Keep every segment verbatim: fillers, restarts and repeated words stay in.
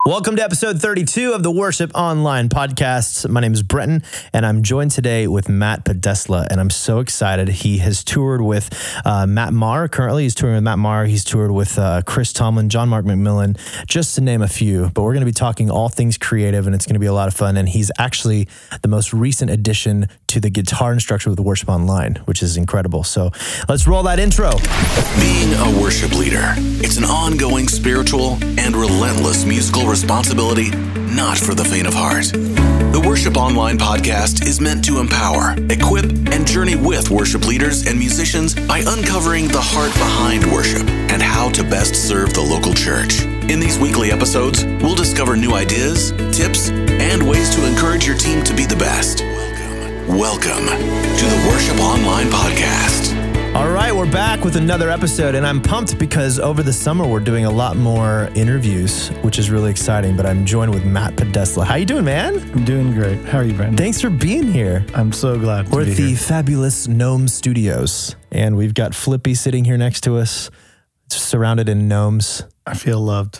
Welcome to episode thirty-two of the Worship Online podcast. My name is Brenton, and I'm joined today with Matt Podesla, and I'm so excited. He has toured with uh, Matt Maher. Currently, he's touring with Matt Maher. He's toured with uh, Chris Tomlin, John Mark McMillan, just to name a few. But we're going to be talking all things creative, and it's going to be a lot of fun. And he's actually the most recent addition to the guitar instructor with the Worship Online, which is incredible. So let's roll that intro. Being a worship leader, it's an ongoing spiritual and relentless musical responsibility, not for the faint of heart. The Worship Online podcast is meant to empower, equip, and journey with worship leaders and musicians by uncovering the heart behind worship and how to best serve the local church. In these weekly episodes, we'll discover new ideas, tips, and ways to encourage your team to be the best. Welcome, welcome to the Worship Online podcast. All right, we're back with another episode, and I'm pumped because over the summer we're doing a lot more interviews, which is really exciting, but I'm joined with Matt Podesla. How you doing, man? I'm doing great. How are you, Brandon? Thanks for being here. I'm so glad to We're be at the here. fabulous Gnome Studios, and we've got Flippy sitting here next to us, surrounded in gnomes. I feel loved.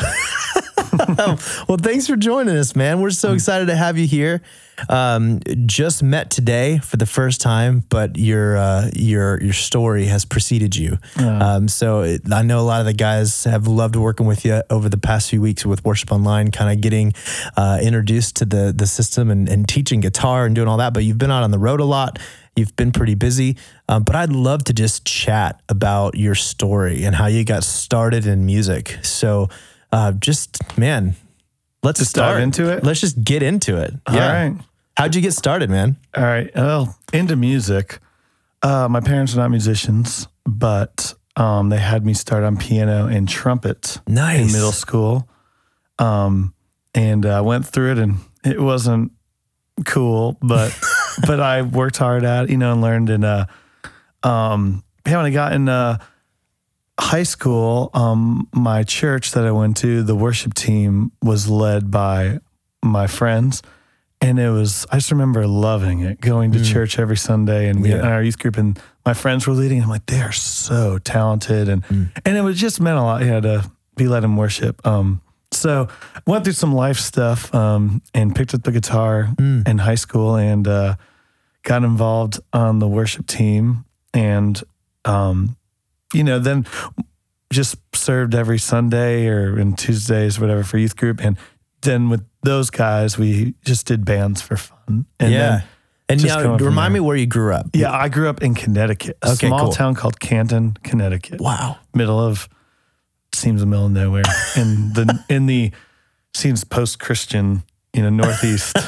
Well, thanks for joining us, man. We're so excited to have you here. Um, just met today for the first time, but your uh, your your story has preceded you. Yeah. Um, so it, I know a lot of the guys have loved working with you over the past few weeks with Worship Online, kind of getting uh, introduced to the the system and, and teaching guitar and doing all that. But you've been out on the road a lot. You've been pretty busy, um, but I'd love to just chat about your story and how you got started in music. So uh, just, man, let's Just start dive into it? Let's just get into it. All right. How'd you get started, man? All right. Well, into music. Uh, my parents are not musicians, but um, they had me start on piano and trumpet Nice. in middle school. Um, and I uh, went through it, and it wasn't cool, but but I worked hard at it, you know, and learned. And uh, um, yeah, when I got in uh, high school, um, my church that I went to, the worship team was led by my friends. And it was, I just remember loving it, going to mm. church every Sunday, and we Yeah. in our youth group, and my friends were leading. And I'm like, they are so talented. And mm. and it was just meant a lot, yeah, to be led in worship. Um, so went through some life stuff um, and picked up the guitar mm. in high school and uh, got involved on the worship team. And, um, you know, then just served every Sunday or in Tuesdays, whatever, for youth group. And then with those guys, we just did bands for fun. And yeah. And just now, going from remind there. me where you grew up. Yeah, I grew up in Connecticut, a Okay, small cool. town called Canton, Connecticut. Wow. Middle of, seems the middle of nowhere. in the, in the, seems post-Christian, you know, Northeast.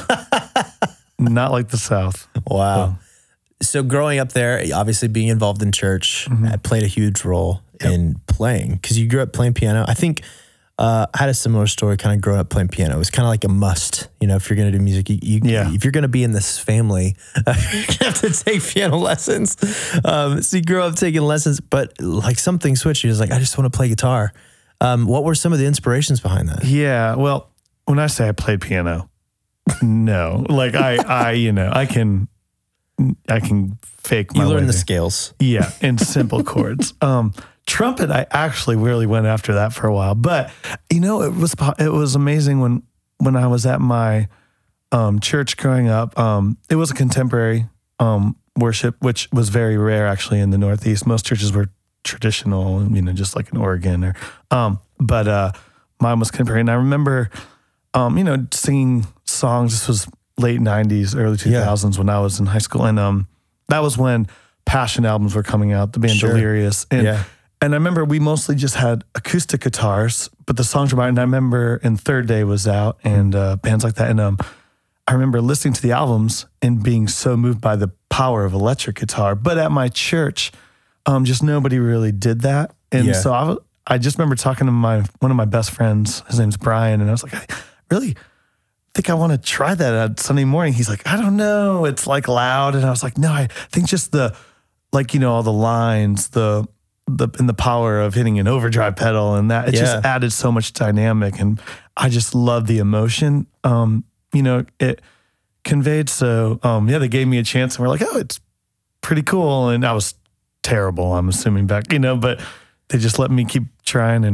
Not like the South. Wow. So growing up there, obviously being involved in church, Mm-hmm. that played a huge role Yep. in playing, because you grew up playing piano. I think uh, I had a similar story, kind of growing up playing piano. It was kind of like a must, you know, if you're going to do music, you, you, Yeah. if you're going to be in this family, uh, you're going to have to take piano lessons. Um, so you grew up taking lessons, but like something switched. You was like, I just want to play guitar. Um, what were some of the inspirations behind that? Yeah, well, when I say I played piano, no. Like I, I, you know, I can, I can fake my You way learned the there. scales. Yeah, in simple chords. Um, trumpet, I actually really went after that for a while, but you know, it was it was amazing when when I was at my um, church growing up. Um, it was a contemporary um, worship, which was very rare actually in the Northeast. Most churches were traditional, you know, just like in Oregon, or um, but uh, mine was contemporary. And I remember, um, you know, singing songs. This was late nineties, early two thousands when I was in high school, and um, that was when Passion albums were coming out. The band Sure. Delirious, and Yeah. and I remember we mostly just had acoustic guitars, but the songs were mine. And I remember, and Third Day was out, and uh, bands like that. And um, I remember listening to the albums and being so moved by the power of electric guitar. But at my church, um, just nobody really did that. And Yeah. so I, w- I just remember talking to my one of my best friends. His name's Brian, and I was like, I really think I want to try that on Sunday morning. He's like, I don't know, it's like loud. And I was like, no, I think just the, like, you know, all the lines, the the and the power of hitting an overdrive pedal and that, it Yeah. just added so much dynamic. And I just love the emotion. Um, you know, it conveyed. So um, yeah, they gave me a chance and we're like, oh, it's pretty cool. And I was terrible, I'm assuming back, you know, but they just let me keep trying, and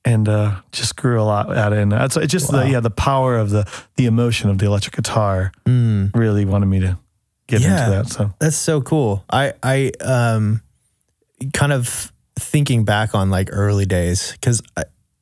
and uh, just grew a lot at it. And it's, it's just Wow. the, yeah, the power of the, the emotion of the electric guitar Mm. really wanted me to get Yeah. into that. So That's so cool. I, I, um, kind of thinking back on like early days, cause I,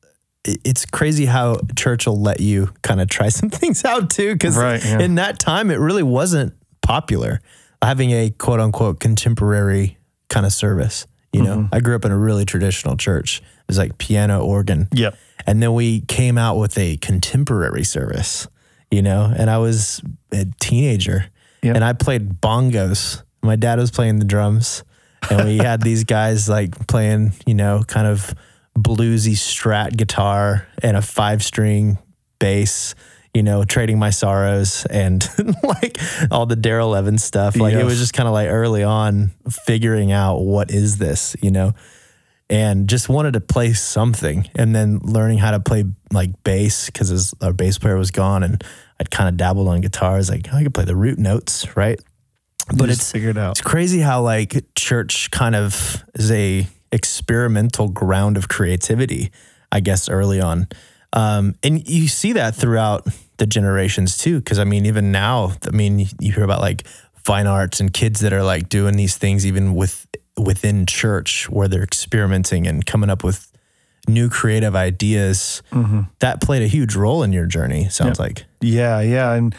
it's crazy how church will let you kind of try some things out too. Cause Right, yeah. in that time, it really wasn't popular having a quote unquote contemporary kind of service. You know, Mm-hmm. I grew up in a really traditional church. It was like piano, organ. Yep. And then we came out with a contemporary service, you know, and I was a teenager Yep. and I played bongos. My dad was playing the drums and we had these guys like playing, you know, kind of bluesy Strat guitar and a five string bass, you know, Trading My Sorrows and like all the Daryl Evans stuff. Like it Yes. was just kind of like early on figuring out what is this, you know, and just wanted to play something and then learning how to play like bass because our bass player was gone and I'd kind of dabbled on guitars. Like I could play the root notes, right? But just it's figured out. it's crazy how like church kind of is a experimental ground of creativity, I guess, early on. Um, and you see that throughout the generations too. Cause I mean, even now, I mean, you hear about like fine arts and kids that are like doing these things even with within church where they're experimenting and coming up with new creative ideas. Mm-hmm. That played a huge role in your journey, sounds Yep. like. Yeah, yeah, and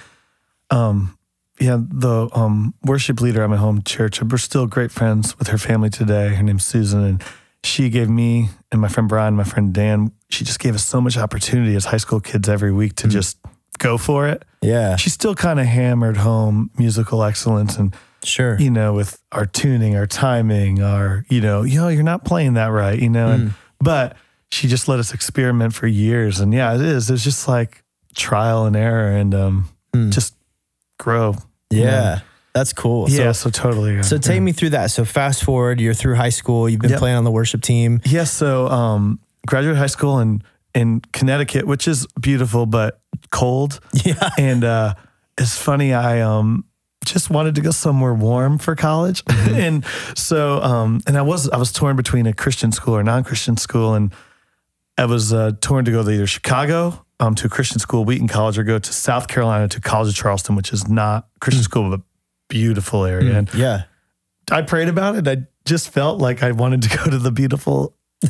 um, yeah, the um worship leader at my home church, we're still great friends with her family today. Her name's Susan, and she gave me and my friend Brian, my friend Dan, she just gave us so much opportunity as high school kids every week to just go for it. Yeah, She still kind of hammered home musical excellence and, sure. you know, with our tuning, our timing, our, you know, yo, you're not playing that right, you know, and, but she just let us experiment for years. And yeah, it is. It's just like trial and error and um, just grow. you Yeah, know. that's cool. Yeah, So, so totally. Yeah. so take me through that. So fast forward, you're through high school, you've been Yep. playing on the worship team. Yeah, so um, graduated high school in, in Connecticut, which is beautiful, but cold. Yeah. And uh, it's funny, I um, just wanted to go somewhere warm for college. and so, um, and I was, I was torn between a Christian school or non-Christian school. And I was uh, torn to go to either Chicago um, to a Christian school, Wheaton College, or go to South Carolina to College of Charleston, which is not a Christian school, but beautiful area. And Yeah. I prayed about it. I just felt like I wanted to go to the beautiful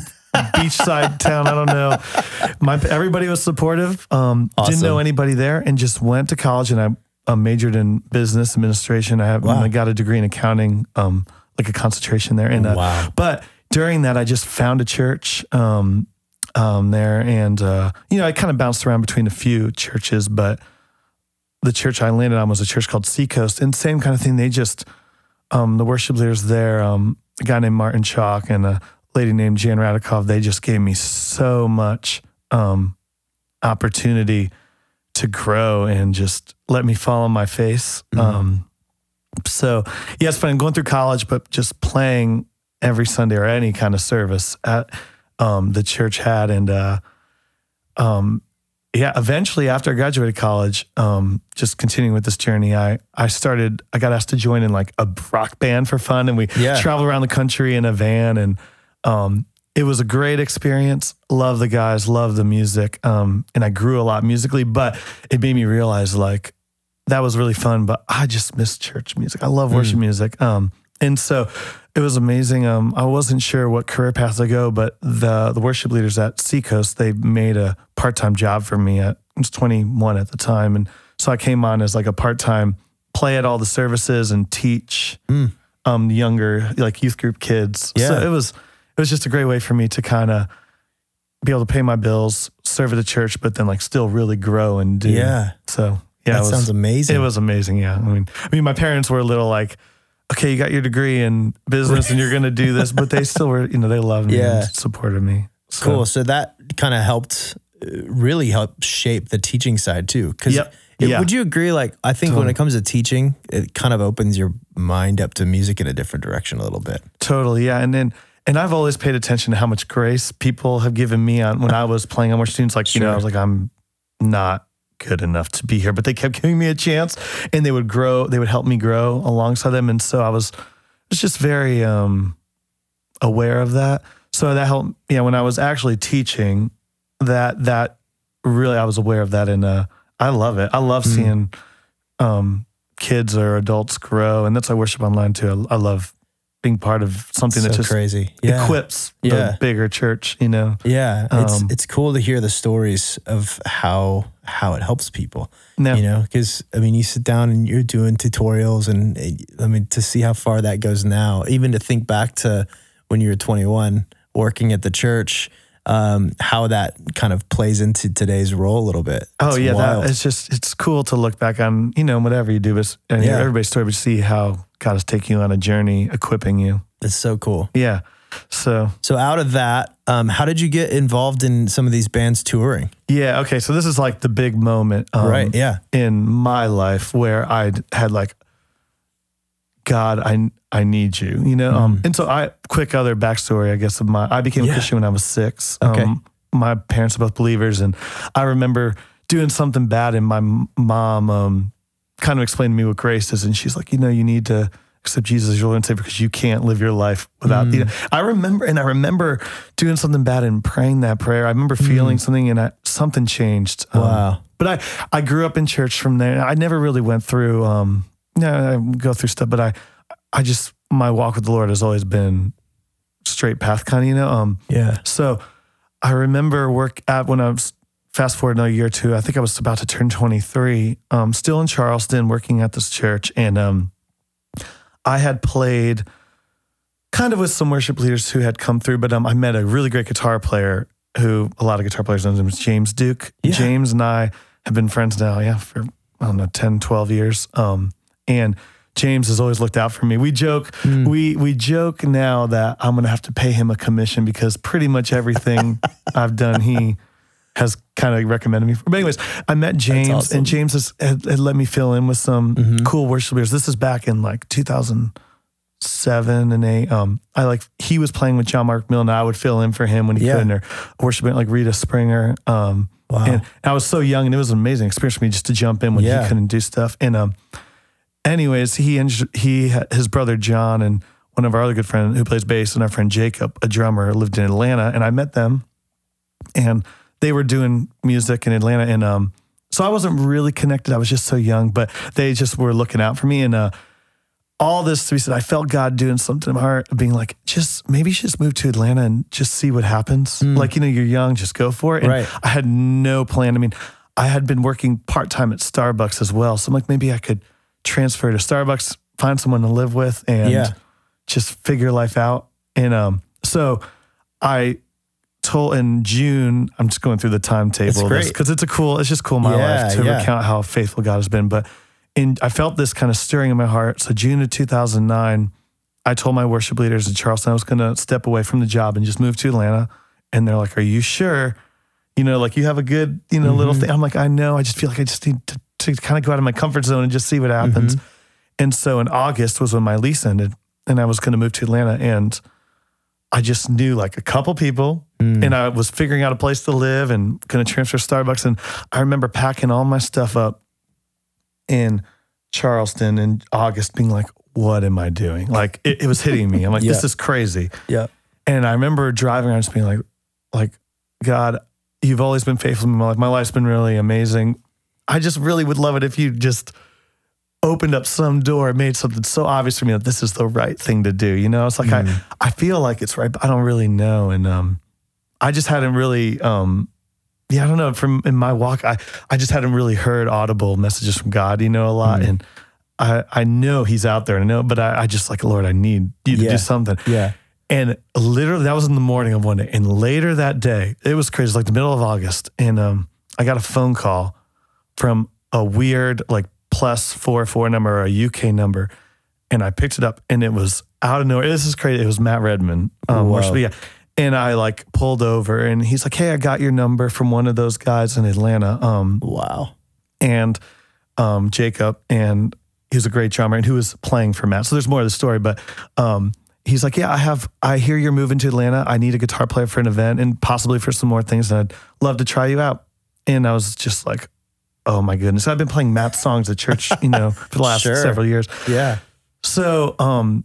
beachside town. I don't know. My everybody was supportive. Um, Awesome. Didn't know anybody there, and just went to college. And I uh, majored in business administration. I have Wow. I got a degree in accounting, um, like a concentration there. And uh, Wow. but during that, I just found a church um, um, there, and uh, you know, I kind of bounced around between a few churches, but the church I landed on was a church called Seacoast, and same kind of thing. They just um, the worship leaders there, um, a guy named Martin Chalk and a lady named Jan Radikov, they just gave me so much um, opportunity to grow and just let me fall on my face. Mm-hmm. Um, so yeah, it's fun going through college, but just playing every Sunday or any kind of service at um, the church had. And uh, um, yeah, eventually after I graduated college, um, just continuing with this journey, I, I started, I got asked to join in like a rock band for fun, and we Yeah. traveled around the country in a van, and um, it was a great experience. Love the guys, love the music. Um, and I grew a lot musically, but it made me realize like that was really fun, but I just miss church music. I love worship music. Um, and so it was amazing. Um, I wasn't sure what career path to go, but the the worship leaders at Seacoast, they made a part-time job for me. At, I was twenty-one at the time. And so I came on as like a part-time, play at all the services and teach Mm. um, younger, like youth group kids. Yeah. So it was, it was just a great way for me to kind of be able to pay my bills, serve at a church, but then like still really grow and do. Yeah. So yeah, That it was, sounds amazing. It was amazing. Yeah. I mean, I mean, my parents were a little like, okay, you got your degree in business and you're going to do this, but they still were, you know, they loved me Yeah. and supported me. So, Cool. So that kind of helped, uh, really help shape the teaching side too. Cause Yep. it- Yeah. would you agree? Like, I think when Totally. it comes to teaching, it kind of opens your mind up to music in a different direction a little bit. Totally. Yeah. And then, and I've always paid attention to how much grace people have given me on when I was playing on more students. Like, you know, I was like, I'm not good enough to be here, but they kept giving me a chance, and they would grow, they would help me grow alongside them. And so I was, was just very um, aware of that. So that helped, yeah, when I was actually teaching, that that really, I was aware of that. And uh, I love it. I love mm. seeing um, kids or adults grow. And that's why Worship Online too. I, I love being part of something so that just crazy. Yeah. equips yeah. the bigger church, you know? Yeah. It's, um, it's cool to hear the stories of how, how it helps people, no. you know, because I mean, you sit down and you're doing tutorials and I mean, to see how far that goes now, even to think back to when you were twenty-one working at the church, um, how that kind of plays into today's role a little bit. It's oh yeah. wild. That, it's just, it's cool to look back on, you know, whatever you do, but and Yeah. everybody's story, but see how God is taking you on a journey, equipping you. It's so cool. Yeah. So, So out of that, um, how did you get involved in some of these bands touring? yeah. Okay. So this is like the big moment, um, Right, yeah. in my life where I had like, God, I, I need you, you know? Um, and so I, quick other backstory, I guess, of my, I became Yeah. a Christian when I was six. Okay. Um, my parents are both believers. And I remember doing something bad and my m- mom, um, kind of explained to me what grace is. And she's like, you know, you need to accept Jesus as your Lord and Savior because you can't live your life without, Mm. you know, I remember, and I remember doing something bad and praying that prayer. I remember feeling something and I, something changed. Um, Wow. But I, I grew up in church from there. I never really went through, um, yeah, I go through stuff, but I, I just, my walk with the Lord has always been straight path kind of, you know? Um, Yeah. so I remember work at, when I was fast forward another year or two, I think I was about to turn twenty-three, um, still in Charleston working at this church. And, um, I had played kind of with some worship leaders who had come through, but, um, I met a really great guitar player who a lot of guitar players know him, was James Duke. Yeah. James and I have been friends now, yeah, for, I don't know, ten, twelve years. Um, and James has always looked out for me. We joke, Mm. we we joke now that I'm gonna have to pay him a commission because pretty much everything I've done, he has kind of recommended me for. But anyways, I met James, awesome. and James has had, had let me fill in with some Mhm. cool worship leaders. This is back in like two thousand seven and eight. Um, I like he was playing with John Mark Milne. I would fill in for him when he Yeah. couldn't, or worshiping like Rita Springer. Um, Wow. and I was so young, and it was an amazing experience for me just to jump in when Yeah. he couldn't do stuff. And um, anyways, he and he his brother John and one of our other good friends who plays bass and our friend Jacob, a drummer, lived in Atlanta, and I met them, and they were doing music in Atlanta, and um, so I wasn't really connected. I was just so young, but they just were looking out for me, and uh, all this to be said, I felt God doing something in my heart, being like, just maybe you should just move to Atlanta and just see what happens. Mm. Like, you know, you're young, just go for it. And Right. I had no plan. I mean, I had been working part-time at Starbucks as well. So I'm like, maybe I could transfer to Starbucks, find someone to live with, and Yeah. just figure life out. And um, so I told in June, I'm just going through the timetable great. because it's a cool, it's just cool in my Yeah, life to yeah. recount how faithful God has been. But in, I felt this kind of stirring in my heart. So June of two thousand nine, I told my worship leaders in Charleston I was going to step away from the job and just move to Atlanta. And they're like, are you sure? You know, like you have a good, you know, little Mhm. thing. I'm like, I know. I just feel like I just need to, to kind of go out of my comfort zone and just see what happens. Mhm. And so in August was when my lease ended and I was going to move to Atlanta. And I just knew like a couple people Mm. and I was figuring out a place to live and going to transfer to Starbucks. And I remember packing all my stuff up in Charleston in August being like, what am I doing? Like it, it was hitting me. I'm like, Yeah. this is crazy. Yeah. And I remember driving around just being like, like, God, you've always been faithful in my life. My life's been really amazing. I just really would love it if you just opened up some door, made something so obvious for me that this is the right thing to do. You know, it's like, Mm. I, I feel like it's right, but I don't really know. And um, I just hadn't really, um, yeah, I don't know. From in my walk, I, I just hadn't really heard audible messages from God, you know, a lot. Mm. And I, I know he's out there and I know, but I, I just like, Lord, I need you to Yeah. do something. Yeah. And literally, that was in the morning of one day. And later that day, it was crazy, like the middle of August. And um, I got a phone call from a weird, like, plus four four number or a U K number. And I picked it up and it was out of nowhere. This is crazy. It was Matt Redman. Um, Wow. worship- yeah. And I like pulled over and he's like, hey, I got your number from one of those guys in Atlanta. Um, Wow. and um, Jacob, and he was a great drummer and who was playing for Matt. So there's more of the story, but um, he's like, yeah, I have, I hear you're moving to Atlanta. I need a guitar player for an event and possibly for some more things. And I'd love to try you out. And I was just like, oh my goodness. I've been playing Matt's songs at church, you know, for the last Sure. several years. Yeah. So um,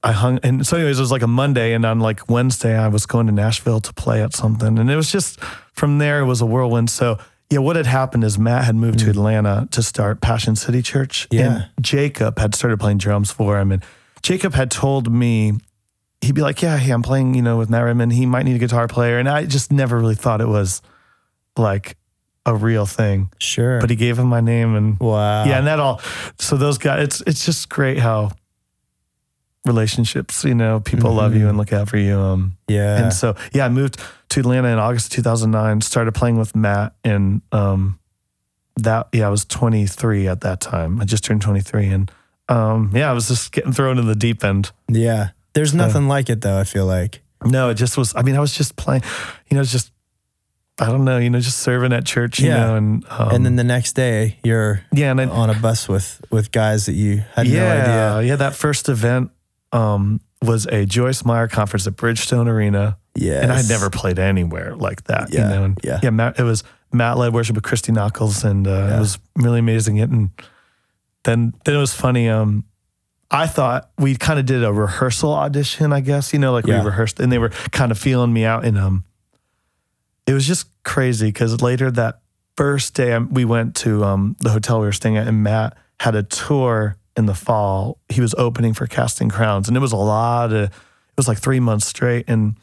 I hung, and so anyways, it was like a Monday, and on like Wednesday, I was going to Nashville to play at something, and it was just, from there, it was a whirlwind. So yeah, what had happened is Matt had moved mm. to Atlanta to start Passion City Church, yeah. and Jacob had started playing drums for him, and Jacob had told me, he'd be like, yeah, hey, I'm playing, you know, with Matt Redman, he might need a guitar player, and I just never really thought it was like a real thing. Sure. But he gave him my name, and wow. yeah, and that all, so those guys, it's it's just great how relationships, you know, people mm-hmm. love you and look out for you. Um, yeah. And so, yeah, I moved to Atlanta in August of two thousand nine, started playing with Matt, and um, that, yeah, I was twenty-three at that time. I just turned twenty-three, and um, yeah, I was just getting thrown in the deep end. Yeah. There's so, nothing like it though, I feel like. No, it just was, I mean, I was just playing, you know, it's just, I don't know, you know, just serving at church, you yeah. know, and um, and then the next day you're yeah, and I, on a bus with with guys that you had yeah, no idea. Yeah, that first event um, was a Joyce Meyer conference at Bridgestone Arena. Yeah, and I'd never played anywhere like that. Yeah, you know, and yeah, yeah. Matt, it was Matt led worship with Christy Knuckles, and uh, yeah. it was really amazing. It and then then it was funny. Um, I thought we kind of did a rehearsal audition, I guess. You know, like yeah. we rehearsed, and they were kind of feeling me out, and um. It was just crazy because later that first day we went to um, the hotel we were staying at, and Matt had a tour in the fall. He was opening for Casting Crowns, and it was a lot of, it was like three months straight. And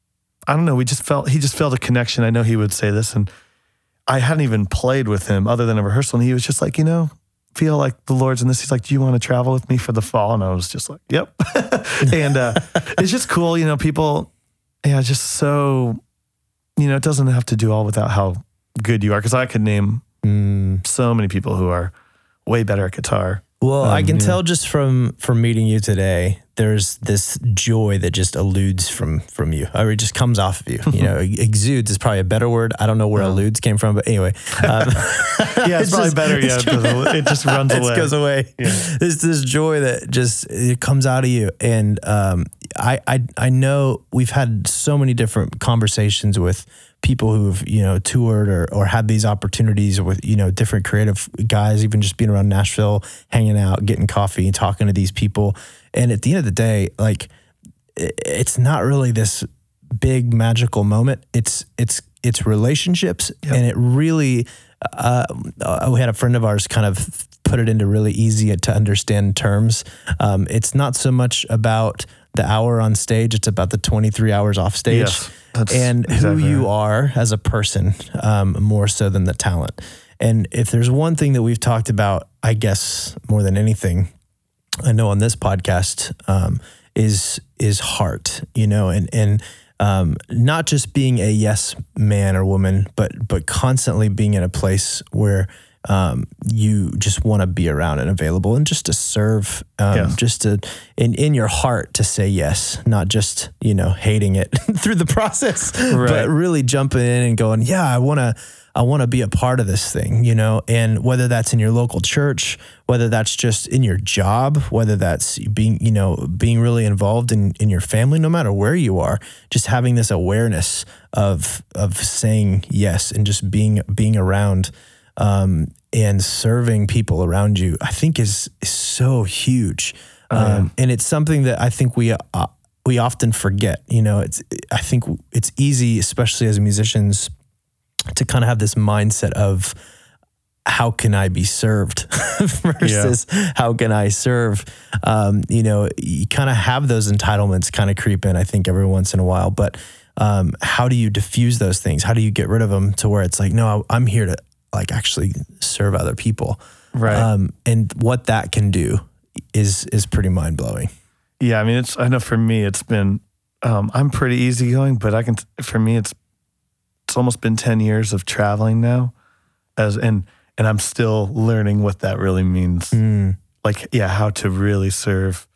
I don't know, we just felt, he just felt a connection. I know he would say this, and I hadn't even played with him other than a rehearsal. And he was just like, you know, feel like the Lord's in this. He's like, do you want to travel with me for the fall? And I was just like, yep. and uh, it's just cool, you know, people, yeah, just so... You know, it doesn't have to do all without how good you are, because I could name mm. so many people who are way better at guitar. Well, um, I can yeah. tell just from from meeting you today, there's this joy that just eludes from from you, or it just comes off of you. You know, exudes is probably a better word. I don't know where oh. eludes came from, but anyway. Um, yeah, it's, it's probably just, better. Yeah, just, it just runs away. It goes away. Yeah. There's this joy that just it comes out of you, and um, I, I I know we've had so many different conversations with people who've, you know, toured or, or had these opportunities with, you know, different creative guys, even just being around Nashville, hanging out, getting coffee and talking to these people. And at the end of the day, like, it's not really this big magical moment. It's, it's, it's relationships. Yep. And it really, uh, we had a friend of ours kind of put it into really easy to understand terms. Um, it's not so much about the hour on stage, it's about the twenty-three hours off stage. Yes, and exactly who you right. are as a person, um, more so than the talent. And if there's one thing that we've talked about, I guess more than anything, I know on this podcast, um, is is heart, you know, and and um, not just being a yes man or woman, but but constantly being in a place where um, you just want to be around and available, and just to serve, um, yes. just to in in your heart to say yes, not just, you know, hating it through the process, right. but really jumping in and going, yeah, I want to. I want to be a part of this thing, you know, and whether that's in your local church, whether that's just in your job, whether that's being, you know, being really involved in, in your family, no matter where you are, just having this awareness of, of saying yes and just being, being around, um, and serving people around you, I think is, is so huge. Um, um, and it's something that I think we, uh, we often forget, you know, it's, I think it's easy, especially as musicians, to kind of have this mindset of how can I be served versus yeah. how can I serve? Um, you know, you kind of have those entitlements kind of creep in, I think, every once in a while, but um, how do you diffuse those things? How do you get rid of them to where it's like, no, I'm here to like actually serve other people. Right. Um, and what that can do is, is pretty mind blowing. Yeah. I mean, it's, I know for me, it's been, um, I'm pretty easygoing, but I can, for me, it's, it's almost been ten years of traveling now, as and and I'm still learning what that really means. Mm. Like, yeah, how to really serve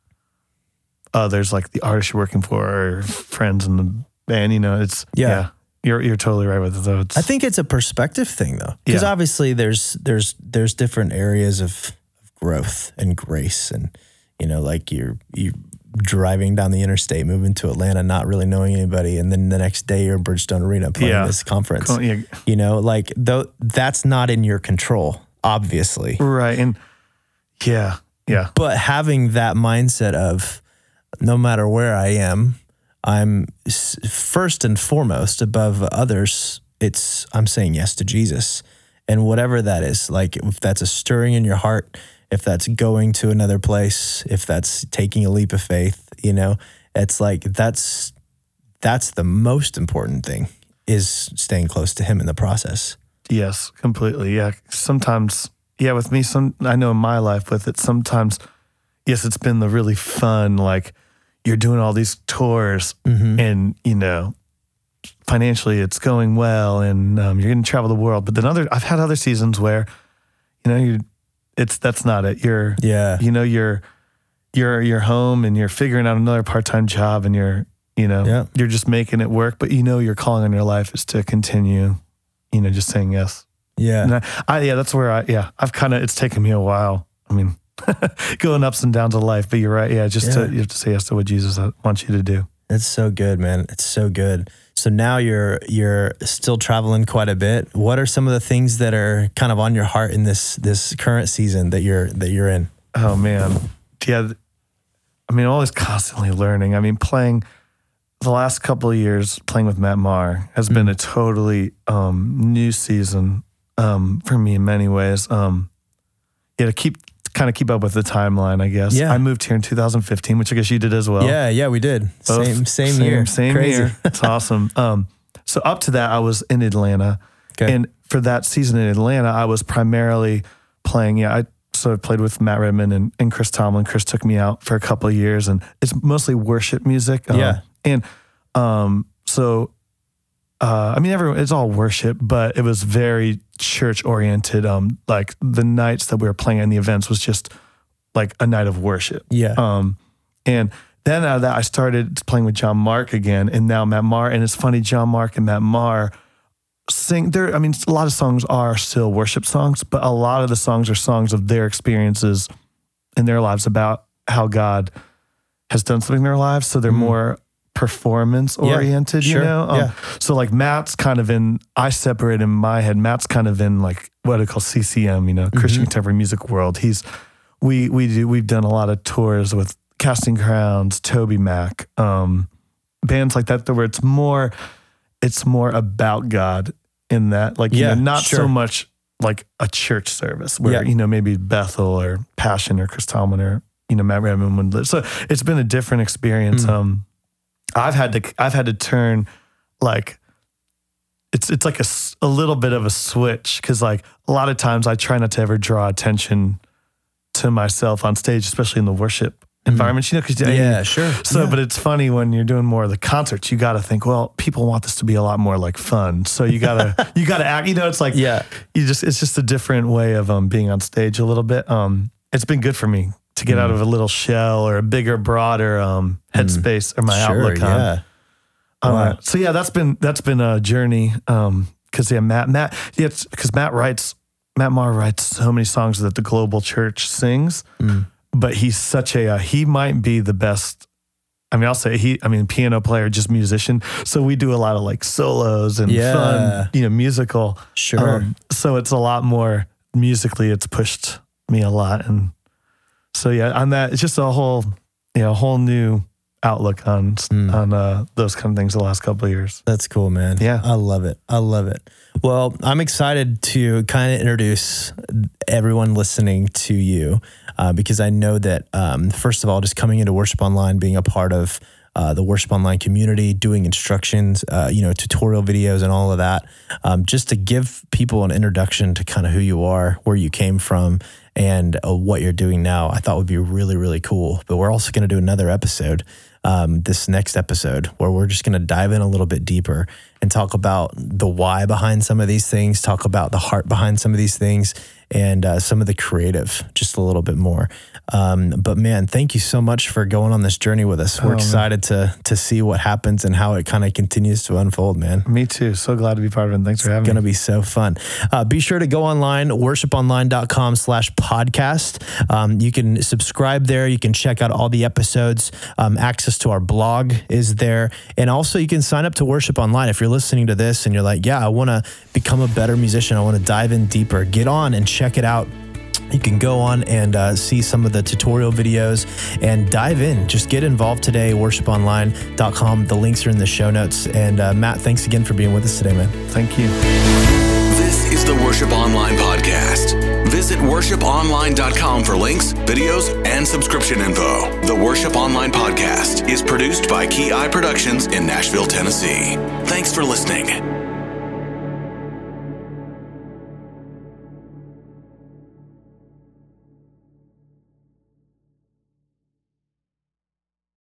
others, like the artists you're working for, or friends in the band. You know, it's yeah, yeah you're you're totally right with it, though. It's, I think it's a perspective thing, though, because yeah. obviously there's there's there's different areas of, of growth and grace, and you know, like you're you. driving down the interstate, moving to Atlanta, not really knowing anybody, and then the next day you're in Bridgestone Arena playing yeah. this conference. Cool. Yeah. You know, like though that's not in your control, obviously. Right. And yeah, yeah. But having that mindset of no matter where I am, I'm s- first and foremost above others. It's I'm saying yes to Jesus, and whatever that is, like if that's a stirring in your heart, if that's going to another place, if that's taking a leap of faith, you know, it's like that's that's the most important thing, is staying close to him in the process. Yes, completely. Yeah. Sometimes, yeah, with me, some I know in my life with it, sometimes, yes, it's been the really fun, like you're doing all these tours Mm-hmm. and, you know, financially it's going well and um, you're going to travel the world. But then other, I've had other seasons where, you know, you it's, that's not it. You're, Yeah. you know, you're, you're, you're home and you're figuring out another part-time job and you're, you know, Yeah. you're just making it work, but you know, your calling on your life is to continue, you know, just saying yes. Yeah. And I, I, yeah, that's where I, yeah, I've kind of, it's taken me a while. I mean, going ups and downs of life, but you're right. Yeah. Just Yeah. to, you have to say yes to what Jesus wants you to do. It's so good, man. It's so good. So now you're you're still traveling quite a bit. What are some of the things that are kind of on your heart in this this current season that you're that you're in? Oh man. Yeah. I mean, always constantly learning. I mean, playing the last couple of years, playing with Matt Maher has been a totally um, new season um, for me in many ways. Um, yeah, to keep kind of keep up with the timeline, I guess. Yeah. I moved here in two thousand fifteen, which I guess you did as well. Yeah, yeah, we did. Both Same same year. Same Crazy. year. It's awesome. Um, so up to that, I was in Atlanta. Okay. And for that season in Atlanta, I was primarily playing, yeah, I sort of played with Matt Redman and, and Chris Tomlin. Chris took me out for a couple of years, and it's mostly worship music. Um, Yeah. And um, so, uh, I mean, everyone, it's all worship, but it was very church oriented. Um, like the nights that we were playing in the events was just like a night of worship. Yeah. Um, and then out of that, I started playing with John Mark again, and now Matt Maher. And it's funny, John Mark and Matt Maher sing. There, I mean, a lot of songs are still worship songs, but a lot of the songs are songs of their experiences in their lives about how God has done something in their lives. So they're more performance oriented, sure, you know? Um, yeah. So like Matt's kind of in, I separate in my head, Matt's kind of in like what I call C C M, you know, Christian Contemporary Music World. He's, we, we do, we've done a lot of tours with Casting Crowns, Toby Mac, um, bands like that, where it's more, it's more about God in that, like, Yeah, you know, not sure. so much like a church service where, Yeah. you know, maybe Bethel or Passion or Chris Tomlin or, you know, Matt Redman would live. So it's been a different experience. Mm. Um, I've had to, I've had to turn like, it's, it's like a, s- a little bit of a switch. Cause like a lot of times I try not to ever draw attention to myself on stage, especially in the worship environment, you know, cause Yeah, sure. so, Yeah. but it's funny when you're doing more of the concerts, you got to think, well, people want this to be a lot more like fun. So you gotta, you gotta act, you know, it's like, Yeah. you just, it's just a different way of um, being on stage a little bit. Um, it's been good for me to get out of a little shell or a bigger, broader um, headspace or my Sure, outlook on. yeah. Uh, Wow. So yeah, that's been, that's been a journey. Um, cause yeah, Matt, Matt, yeah, it's cause Matt writes, Matt Maher writes so many songs that the global church sings. Mm. But he's such a, uh, he might be the best. I mean, I'll say he, I mean, piano player, just musician. So we do a lot of like solos and Yeah. fun, you know, musical. Sure. Um, so it's a lot more musically, it's pushed me a lot. And so, yeah, on that, it's just a whole, you know, a whole new outlook on, Mm. on uh, those kind of things the last couple of years. That's cool, man. Yeah. I love it. I love it. Well, I'm excited to kind of introduce everyone listening to you uh, because I know that, um, first of all, just coming into Worship Online, being a part of uh, the Worship Online community, doing instructions, uh, you know, tutorial videos and all of that, um, just to give people an introduction to kind of who you are, where you came from, and uh, what you're doing now, I thought would be really, really cool. But we're also going to do another episode, um, this next episode, where we're just going to dive in a little bit deeper and talk about the why behind some of these things, talk about the heart behind some of these things, and uh, some of the creative just a little bit more. Um, but man, thank you so much for going on this journey with us. We're Oh, excited to to see what happens and how it kind of continues to unfold, man. Me too. So glad to be part of it. And thanks for having Going to me. be so fun. Uh, be sure to go online, worship online dot com slash podcast. Um, you can subscribe there. You can check out all the episodes. Um, access to our blog is there. And also you can sign up to Worship Online. If you're listening to this and you're like, yeah, I want to become a better musician, I want to dive in deeper, get on and check it out. You can go on and uh, see some of the tutorial videos and dive in. Just get involved today, worship online dot com. The links are in the show notes. And uh, Matt, thanks again for being with us today, man. Thank you. This is the Worship Online Podcast. Visit worship online dot com for links, videos, and subscription info. The Worship Online Podcast is produced by Key Eye Productions in Nashville, Tennessee. Thanks for listening.